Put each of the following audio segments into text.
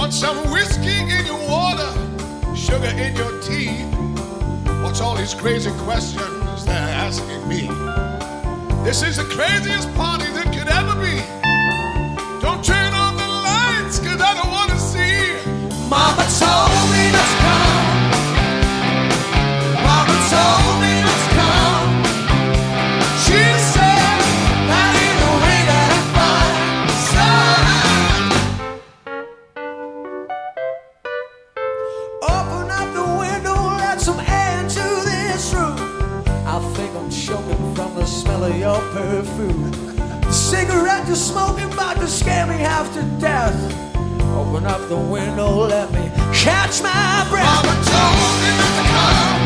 Want some whiskey in your water, sugar in your tea? What's all these crazy questions they're asking me? This is the craziest party that could ever be. Don't turn on the lights, cause I don't wanna see. Mama told me let's come. Mama told me let's come. She said that ain't the way that I find son. Open up the window, let some air into this room. I think I'm choking from the smell of your perfume. The cigarette you're smoking about to scare me half to death. Open up the window, let me catch my breath. Mama told me not to come.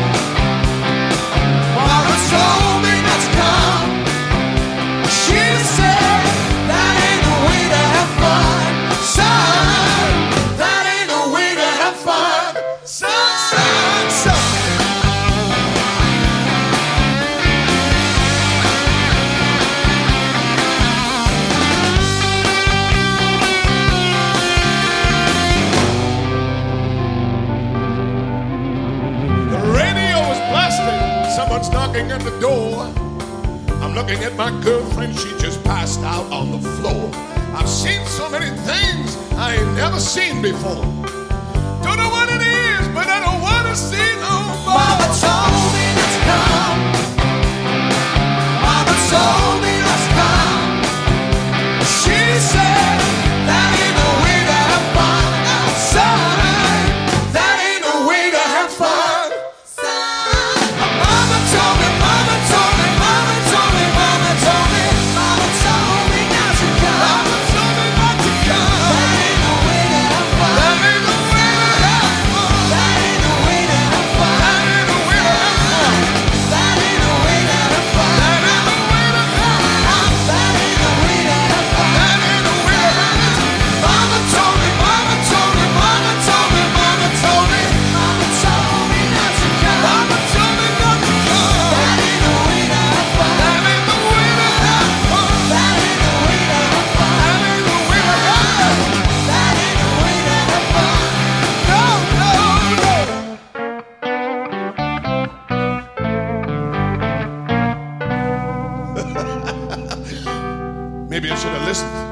Mama told me not to come. She said that ain't the way to have fun, son. That ain't the way to have fun, son, son, son. Someone's knocking at the door. I'm looking at my girlfriend, she just passed out on the floor. I've seen so many things I ain't never seen before. Don't know what it is, but I don't want to see no more. Mama told me let's come. Mama told me let's come. She said that ain't the way to have fun, son. That ain't the way to have fun. Maybe I should have listened.